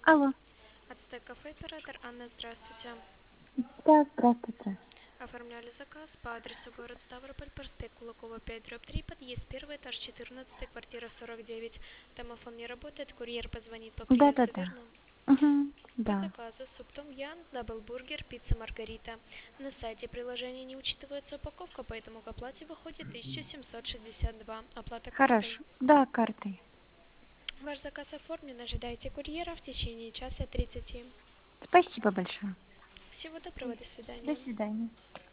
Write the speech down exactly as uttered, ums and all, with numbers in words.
Алло. Ацтек кафе, оператор Анна, здравствуйте. Да, здравствуйте. Оформляли заказ по адресу город Ставрополь, проспект Кулакова, пять, дробь три, подъезд первый этаж, четырнадцатый, квартира сорок девять. Домофон не работает, курьер позвонит по приезду, Да-да-да. верно? Угу. По Да. заказу суп том ям, даблбургер, пицца маргарита. На сайте приложения не учитывается упаковка, поэтому к оплате выходит тысяча семьсот шестьдесят два. Оплата картой. Хорошо. Да, картой. Ваш заказ оформлен, ожидайте курьера в течение часа тридцати. Спасибо большое. Всего доброго, до До свидания. свидания.